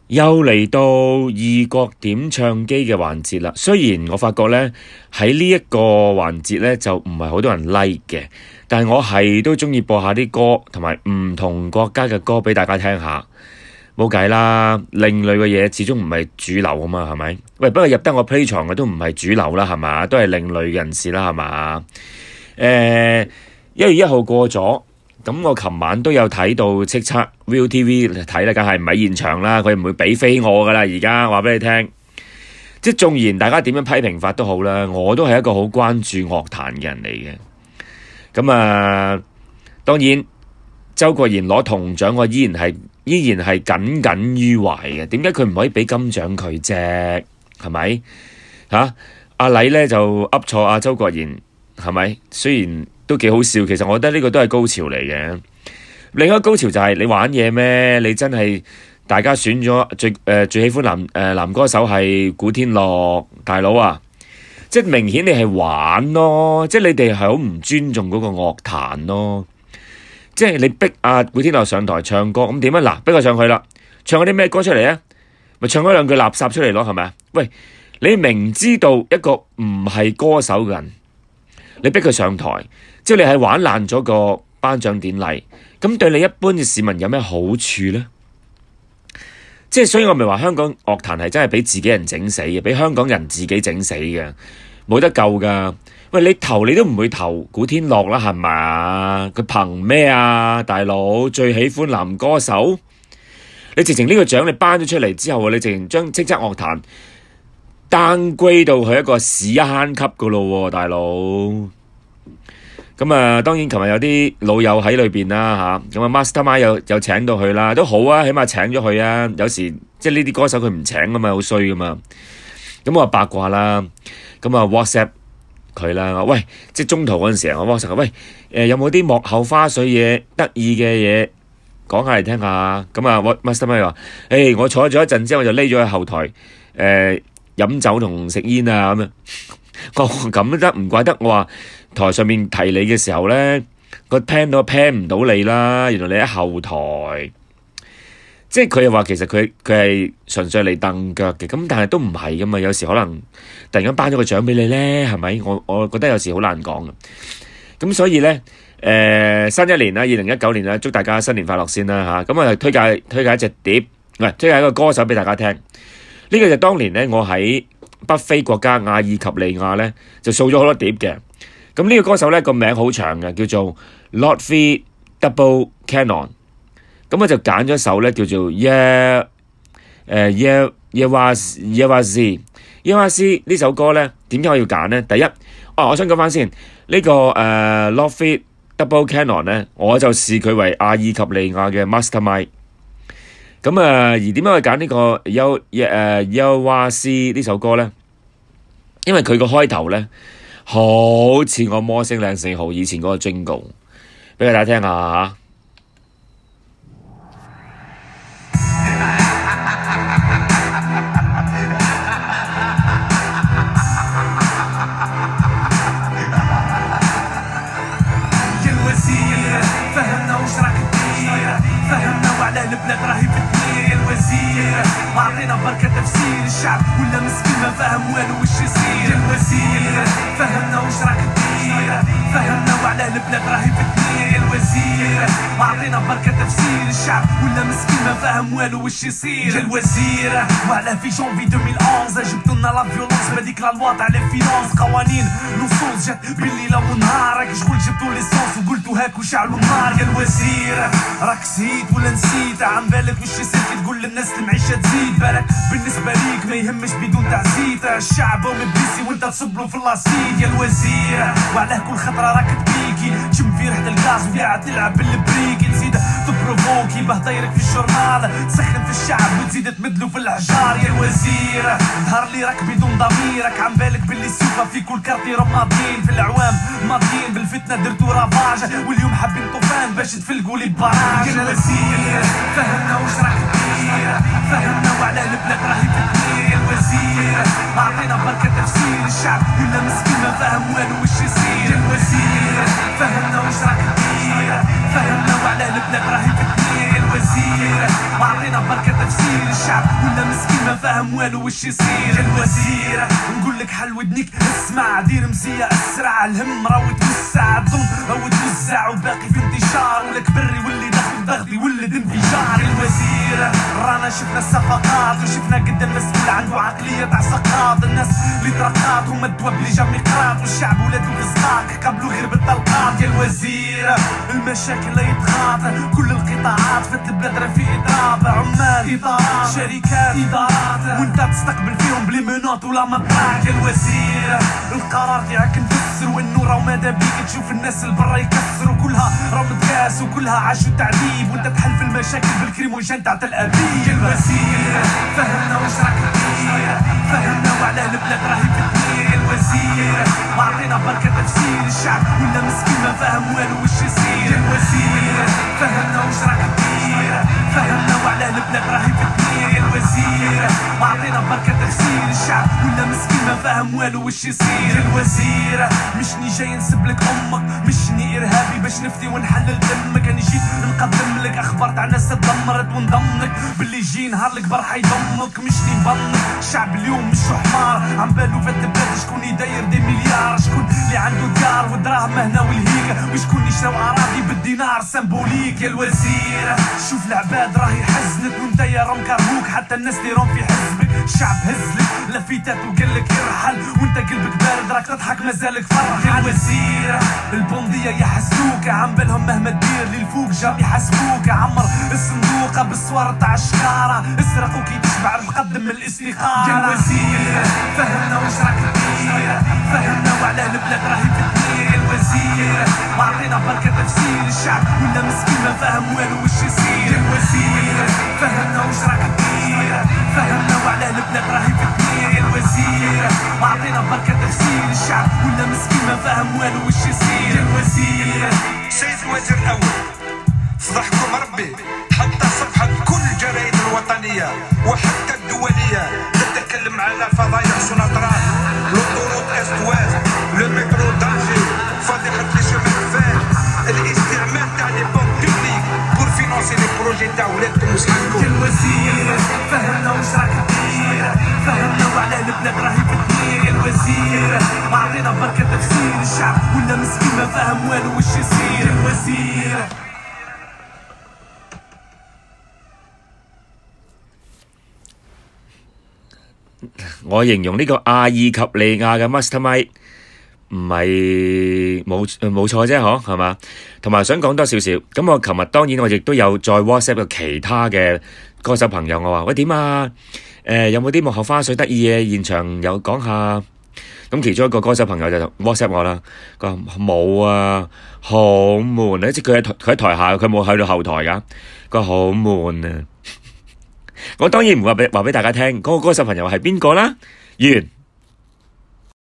又嚟到異國點唱機嘅環節啦。雖然我發覺呢，喺呢一個環節呢，就唔係好多人 like 嘅，但係我係都鍾意播下啲歌同埋唔同國家嘅歌俾大家聽下。冇計啦，另類嘅嘢始終唔係主流啊嘛，係咪？喂，不過入得我 play 床嘅都唔係主流啦，係嘛？都係另類人士啦，係嘛？1月1號過咗。咁我琴晚都有睇到叱咤 ViuTV 睇啦，梗係唔喺現場啦，佢唔會俾飛我噶啦。而家話俾你聽，即係縱然大家點樣批評法都好啦，我都係一個好關注樂壇嘅人嚟嘅。咁當然周國賢攞銅獎，我依然係耿耿於懷嘅。點解佢唔可以俾金獎佢啫？係咪阿禮呢就噏錯阿周國賢，係咪？雖然都幾好笑，其實我覺得呢個都係高潮嚟嘅。另一個高潮就係你玩嘢咩？你真係大家選咗最喜歡男歌手係古天樂大佬啊！即係明顯你係玩咯，即係你哋係好唔尊重嗰個樂壇咯。即係你逼阿古天樂上台唱歌，咁點啊？嗱，逼佢上去啦，唱嗰啲咩歌出嚟啊？咪唱嗰兩句垃圾出嚟咯，係咪啊？喂，你明知道一個唔係歌手嘅人，你逼佢上台，即係你係玩爛咗個頒獎典禮，咁對你一般嘅市民有咩好處呢？即係所以我咪話香港樂壇係真係俾自己人整死嘅，俾香港人自己整死嘅，冇得救噶。喂，你投你都唔會投古天樂啦，係咪？佢憑咩啊，大佬？最喜歡男歌手，你直情呢個獎你頒咗出嚟之後，你直情將叱咤樂壇downgrade到去一個屎坑級噶咯，大佬。咁當然琴日有啲老友喺裏邊啦嚇，咁Mastermind 又請到佢啦，都好啊，起碼請咗佢啊。有時即係呢啲歌手佢唔請噶嘛，好衰噶嘛。咁我八卦啦，咁WhatsApp 佢啦，喂，即係中途嗰陣時我 WhatsApp 佢，喂，有冇啲幕後花絮嘢得意嘅嘢講下嚟聽下？咁Mastermind 話，我坐咗一陣之後，我就匿咗喺後台，飲酒同食煙啊咁樣。我咁都得，唔怪得我話台上面提你嘅時候呢，個 pan 都 pan 唔到你啦。原來你喺後台，即係佢又話其實佢係純粹嚟蹬腳嘅，咁但係都唔係噶嘛。有時可能突然間頒咗個獎俾你呢，係咪？我覺得有時好難講嘅。咁所以呢，新一年啦，2019年啦，祝大家新年快樂先啦嚇。咁啊推介一隻碟，唔係推介一個歌手俾大家聽。呢個就當年呢，我喺北非國家阿爾及利亞咧就掃咗好多碟嘅。咁呢個歌手咧個名好長嘅，叫做 Lotfi Double Cannon。咁我就揀咗一首咧叫做 Yewasi 呢首歌咧，點解我要揀咧？第一，我想講翻先，呢個Lotfi Double Cannon 咧，我就視佢為阿爾及利亞嘅 Mastermind。咁而點解我揀呢個Yewasi 呢首歌咧？因為佢個開頭咧，好似我魔星靚4號以前嗰個 Jingle， 俾大家聽下嚇。 أعطينا بركة تفسير الشعب ولا مسكين ما فاهم والو وش يصير. يا الوزير فهمنا وش راك تدير، فهمنا وعلى البلاد راهي بتدير. يا الوزير أعطينا بركة تفسير الشعب ولا مسكين ما فاهم والو وش يصير. يا الوزير وعلى في جونفي 2011 جبتوا لنا لا فيولونس بهذيك لا لوا تاع لي فينونس، قوانين نصوص جات بالليل ونهار، راك شغل جبتوا ليسونس وقلتوا هاك وشعلوا النار. يا الوزير راك سيت ولا نسيت؟ عم بالك وش يصير كي تقول للناس المعيشة تزيد؟ بالك بالنسبة ليك ما يهمش بدون تعزيت، الشعب ومبليسي وانت تصبلو في اللاصيد. يا الوزير وعلاه كل خطرة راك تبيكي تشم في ريحة الغاز وقاعد تلعب بالبريكي، تزيد تبروفوكي باه طيرك في الجورنال، تسخن في الشعب وتزيد تمدلو في الحجار. يا الوزير ظهر لي راك بدون ضميرك، عم بالك باللي السوفة في كل كارتي رمادين، في العوام ماضيين بالفتنة درتو رافاج، واليوم حابين طوفان باش تفلقوا لي ببراج. يا الوزير فهمنا وش راك تدير، فهمنا وعلى البلاد راهي بتدير. يا الوزير أعطينا بركة تفسير الشعب ولا مسكين ما فاهم والو وش يصير. يا الوزير فهمنا وش راك تدير، فهمنا وعلى البلاد راهي بتدير. يا الوزير أعطينا بركة تفسير الشعب فاهم والو وش يصير يا الوزير نقول لك حل ودنيك اسمع دير مزية اسرع الهم راهو توسع الظلم راهو توزع وباقي في انتشار ولك بري واللي ضغطي ولد انفجار الوزير رانا شفنا الصفقات وشفنا قدام مسؤول عنده عقلية تاع سقاط الناس اللي ترقات هما الدواب اللي جا ميقراط والشعب ولادو فزقاق قبلو غير بالطلقات يا الوزير المشاكل لا يتغاطى كل القطاعات فت البلاد راه في اضراب عمال اطارات شركات ادارات وانت تستقبل فيهم بلي منوط ولا مطاق يا الوزير القرار تاعك نفسر وانه راه ماذا بيك تشوف الناس البرا يكسروا كلها راه متكاس وكلها عاشوا تعذيب وانت تحل في المشاكل بالكريموجين تاع الابيب يا الوزير فهمنا واش راك تدير فهمنا وعلى البلاد راهي في الدنيا يا الوزير ما عطينا بركة تفسير الشعب ولا مسكين ما فاهم والو وش يصير يا الوزير فهمنا واش راك تدير فهمنا وعلى البلاد راهي في الدنيا يا الوزير ما عطينا بركة تفسير الشعب ولا مسكين ما فاهم والو وش يصير يا الوزير مشني جاي نسب لك امك مشني ارهابي باش نفتي ونحلل دمك انا جيت نقدم لك اخبار تاع ناس تدمرت ونضم لك باللي يجي نهار لك برح يضمك مشني نبنك الشعب اليوم مش حمار عم بالو فات البلاد شكون يداير دي مليار شكون اللي عنده ديار والدراهم هنا والهيكا وشكون يشراو اراضي بالدينار سمبوليك يا الوزير شوف العباد راهي حزنت وانت يا راهم كرهوك حتى الناس اللي راهم في حزبك الشعب هزلك لفيتات وقال لك يرحل وانت قلبك بارد راك تضحك مازالك فرح يا الوزير البوندية يحسوك عم بالهم مهما تدير للفوق جاب يحسبوك عمر الصندوق بالصور تاع الشكارة اسرقوا كي تشبع المقدم من الاستخارة يا الوزير فهمنا واش راك تدير فهمنا وعلى البلاد راهي في الدنيا يا الوزير ما عطينا بركة تفسير الشعب ولا مسكين ما فاهم والو وش يصير يا الوزير فهمنا واش راك تدير فهمنا وعلى البلاد راهي في الدنيا يا الوزير ما عطينا بركة تفسير الشعب ولا مسكين ما فاهم والو وش يصير يا الوزير سيد الوزير الاول فضحكم ربي حتى صفحة كل الجرائد الوطنية وحتى الدولية تتكلم على فضايح سوناطرال لوطوروت است واست لو مترو دانجي فضيحة لي شومان فات الاستعمال تاع لي بونك بوبليك بور فينونسي لي بروجي تاع ولادكم وصحابكم يا الوزير فهمنا واش راك تدير فهمنا وعلى البلاد راهي في الدنيا يا الوزير ما عطينا بركة تفسير الشعب ولا مسكين ما فاهم والو وش يصير يا الوزير 我形容呢個阿爾及利亞嘅 Mastermind 唔係冇錯啫，嗬，係嘛？同埋想講多少少，咁我琴日當然我亦都有再 WhatsApp 個其他嘅歌手朋友，我話喂點啊？有冇啲幕後花絮得意嘅現場有講下？咁其中一個歌手朋友就 WhatsApp 我啦，佢話冇啊，好悶啊！即係佢喺台下，佢冇去到後台㗎，佢話好悶啊！我當然唔話俾大家聽，嗰個歌手朋友係邊個啦？完。